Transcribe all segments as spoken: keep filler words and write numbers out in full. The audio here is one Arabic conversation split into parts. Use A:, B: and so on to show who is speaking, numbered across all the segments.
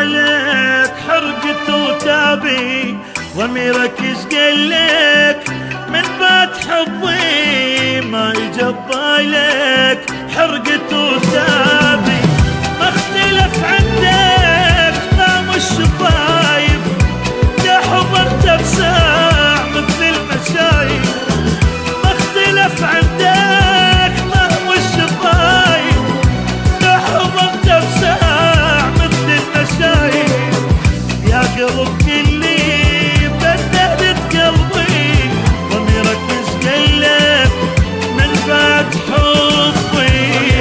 A: جبالك حرقت وتابي، ضميرك ايش قالك من بعد حبي؟ ما جبالك حرقت وتابي، ما اختلف عندك طعم الشفايف، يا حضرت بساع مثل المشايف، ما اختلف عندك طعم الشفايف، يا حضرت بساع مثل المشايف، يا قلب كلي بدلت قلبي، ضميرك ايش قالك من بعد حبي؟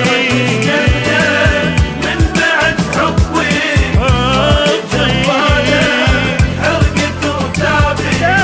B: من بعد حبي جبالك حرقت وتابي.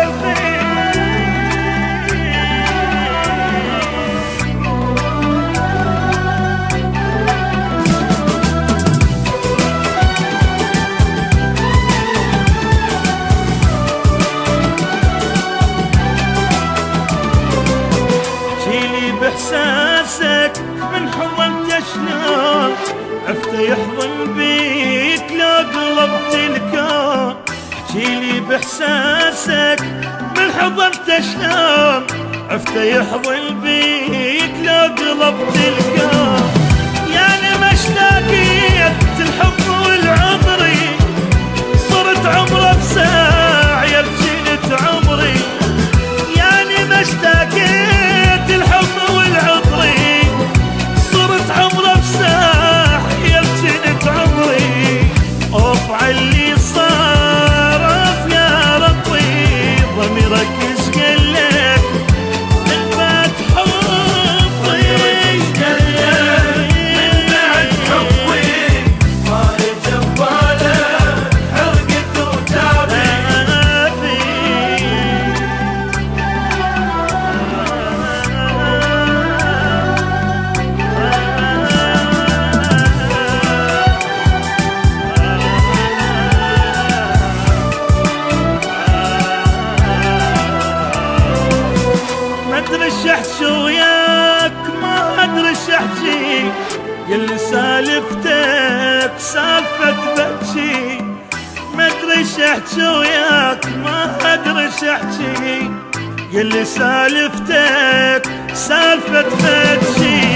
A: جيلي باحساسك من حضنت شلون، عفت يحضن بيك لو قلبت الكون، جيلي باحساسك من حضنت شلون، عفت يحضن بيك لو قلبت الكون، يعني مشتاقيت الحب والعمري، صرت عمره بساع يا بجينة عمري، يعني مشتاقيت الحب والعطري، صرت عمره بساع يا بجينة عمري، اوف عاللي صار اوف يا ربي، ضميرك ايش قالك من بعد حبي؟
B: من بعد حبي ما جبالك حرقت وتابي.
A: ما ادري ايش احكي وياك، ما ادري ايش احكي، يلي سالفتك سالفة بكي، ما ادري ايش احكي وياك، ما ادري ايش احكي، يلي سالفتك سالفة بكي.